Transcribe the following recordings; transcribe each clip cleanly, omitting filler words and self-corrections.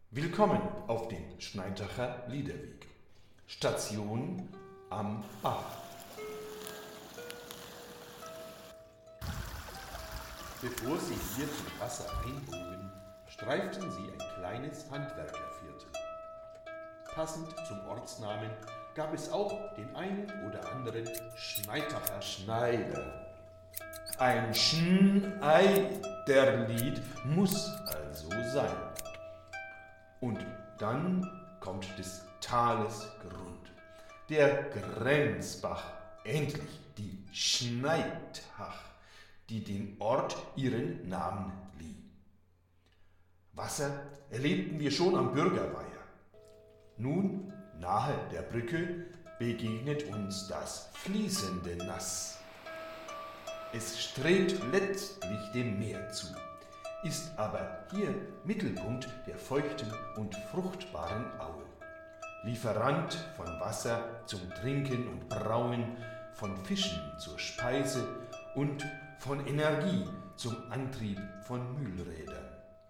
Willkommen auf dem Schneitacher Liederweg. Station am Bach. Bevor sie hier zum Wasser einbogen, streiften sie ein kleines Handwerkerviertel. Passend zum Ortsnamen gab es auch den einen oder anderen Schneitacher Schneider. Ein Schneiderlied muss also sein. Und dann kommt des Tales Grund, der Grenzbach, endlich die Schneitach, die dem Ort ihren Namen lieh. Wasser erlebten wir schon am Bürgerweiher. Nun, nahe der Brücke, begegnet uns das fließende Nass. Es strebt letztlich dem Meer zu, ist aber hier Mittelpunkt der feuchten und fruchtbaren Aue. Lieferant von Wasser zum Trinken und Brauen, von Fischen zur Speise und von Energie zum Antrieb von Mühlrädern.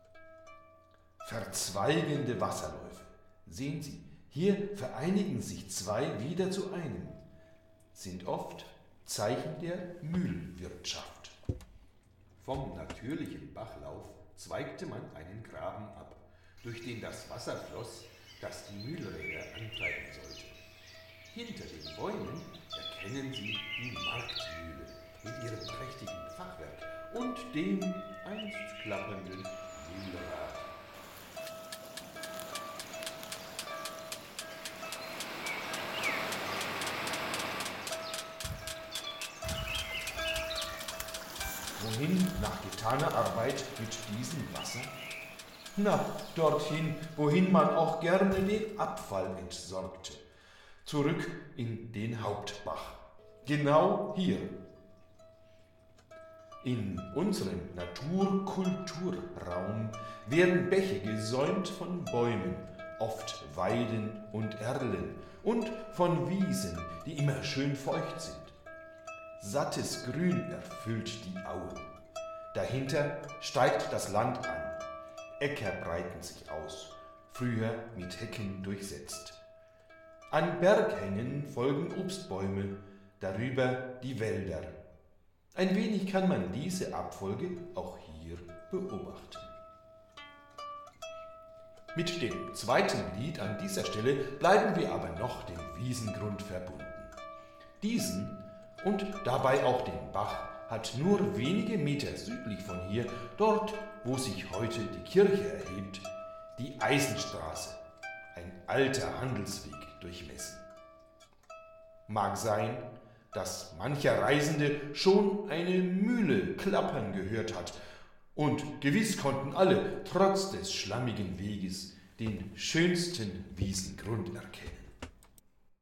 Verzweigende Wasserläufe, sehen Sie, hier vereinigen sich zwei wieder zu einem, sind oft Zeichen der Mühlwirtschaft. Vom natürlichen Bachlauf zweigte man einen Graben ab, durch den das Wasser floss, das die Mühlräder antreiben sollte. Hinter den Bäumen erkennen Sie die Marktmühle mit ihrem prächtigen Fachwerk und dem einst klappernden Mühlrad. Wohin nach getaner Arbeit mit diesem Wasser? Na, dorthin, wohin man auch gerne den Abfall entsorgte. Zurück in den Hauptbach. Genau hier. In unserem Naturkulturraum werden Bäche gesäumt von Bäumen, oft Weiden und Erlen, und von Wiesen, die immer schön feucht sind. Sattes Grün erfüllt die Aue. Dahinter steigt das Land an. Äcker breiten sich aus, früher mit Hecken durchsetzt. An Berghängen folgen Obstbäume, darüber die Wälder. Ein wenig kann man diese Abfolge auch hier beobachten. Mit dem zweiten Lied an dieser Stelle bleiben wir aber noch dem Wiesengrund verbunden. Diesen und dabei auch den Bach hat nur wenige Meter südlich von hier, dort, wo sich heute die Kirche erhebt, die Eisenstraße, ein alter Handelsweg, durchmessen. Mag sein, dass mancher Reisende schon eine Mühle klappern gehört hat, und gewiss konnten alle, trotz des schlammigen Weges, den schönsten Wiesengrund erkennen.